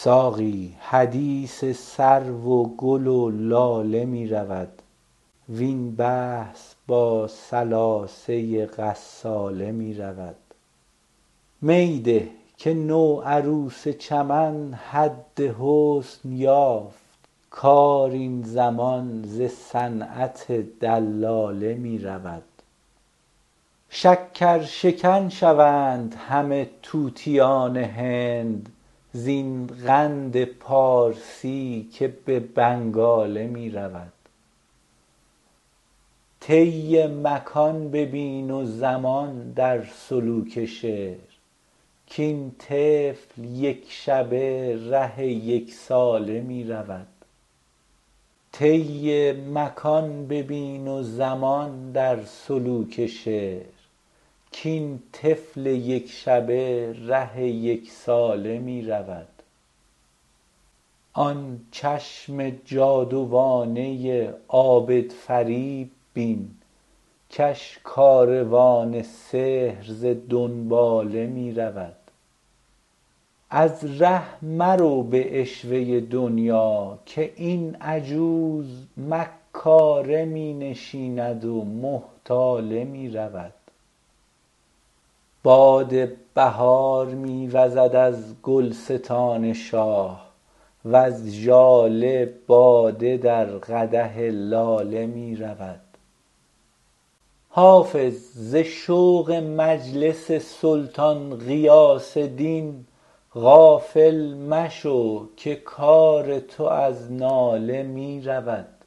ساقی حدیث سرو و گل و لاله می رود وین بحث با ثلاثه غساله می رود. می ده که نوعروس چمن حد حسن یافت کار این زمان ز صنعت دلاله می رود. شکرشکن شوند همه طوطیان هند زین قند پارسی که به بنگاله می رود. طی مکان ببین و زمان در سلوک شعر کاین طفل یک شبه ره یک ساله می رود. طی مکان ببین و زمان در سلوک شعر کاین طفل یک شبه ره یک ساله می رود. آن چشم جادوانه عابد فریب بین کش کاروان سحر ز دنباله می رود. از ره مرو به عشوه دنیا که این عجوز مکاره می نشیند و محتاله می رود. باد بهار می وزد از گلستان شاه وز ژاله باده در قدح لاله می رود. حافظ ز شوق مجلس سلطان غیاث دین غافل مشو که کار تو از ناله می رود.